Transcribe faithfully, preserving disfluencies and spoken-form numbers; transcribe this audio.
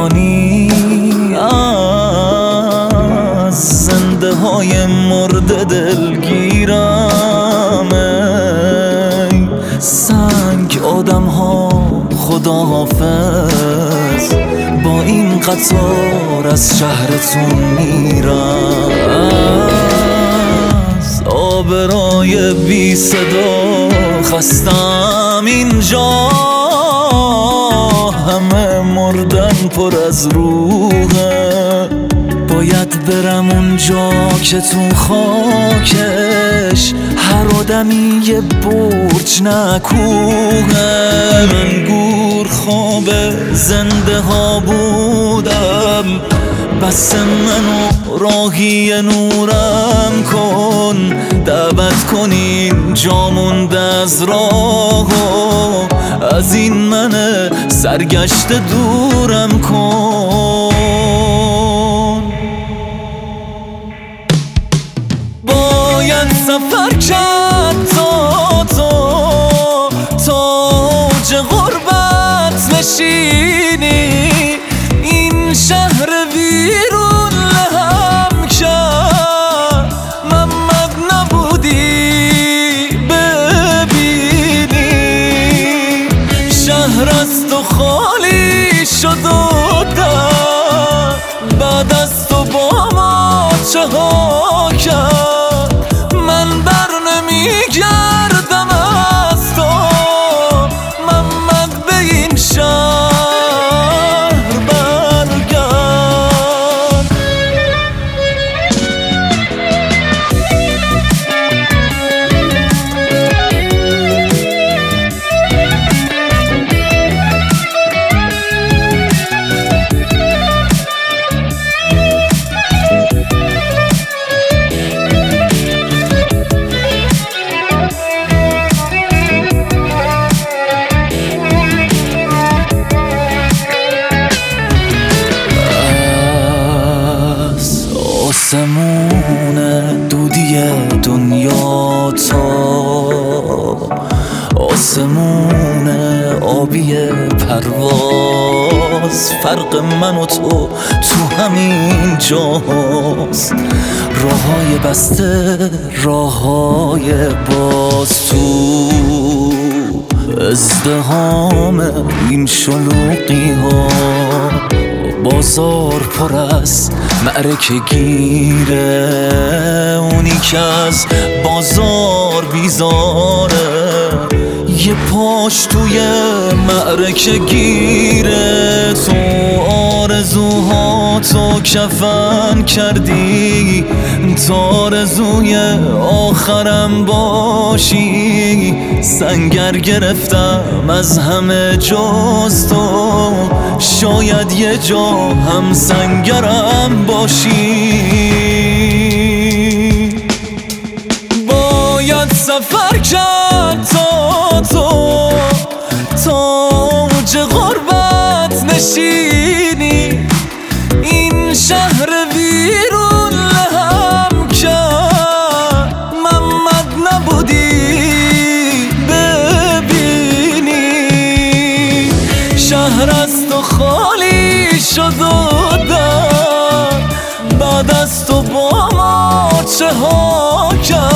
کنی از زنده های مرد دلگیرم. ای سنگ آدم ها خداحافظ، با این قطار از شهرتون میرم. از آبرای بی صدا خستم اینجا، همه مردن پر از روحه. باید برم اونجا که تو خاکش هر آدمی یه برج نکوهه. من گور خواب زنده ها بودم، بس منو راهی نورم کن. دعوت کنین جا مونده از راه و از این من سرگشته دورم کن. باید سفر کرد تا تو تا اوج غربت نشینی، این شهر ویرون لهم کرد. محمد نبودی ببینی، شهر از تو خالی شد و در بعد از تو با ما چه ها کرد. من بر نمیگردم از تو محمد، به این شهر برگرد. آسمون دودی دنیا تا آسمون آبی پرواز، فرق من و تو تو همین جاست. راههای بسته راههای باز، تو ازدهام این شلوغی ها. بازار پر از معرکه گیره، اونی که از بازار بیزاره یه پاش توی معرکه گیره. تو آرزوها تو کفن کردی تا آرزوی آخرم باشی. سنگر گرفتم از همه جز تو، شاید یه جا هم سنگرم باشی. باید سفر کرد تا تو تا اوج غربت نشینی، این شهر ویرون لهم کرد. محمد نبودی ببینی، شهر از تو خالی شد و در بعد از تو با ما چه ها کرد.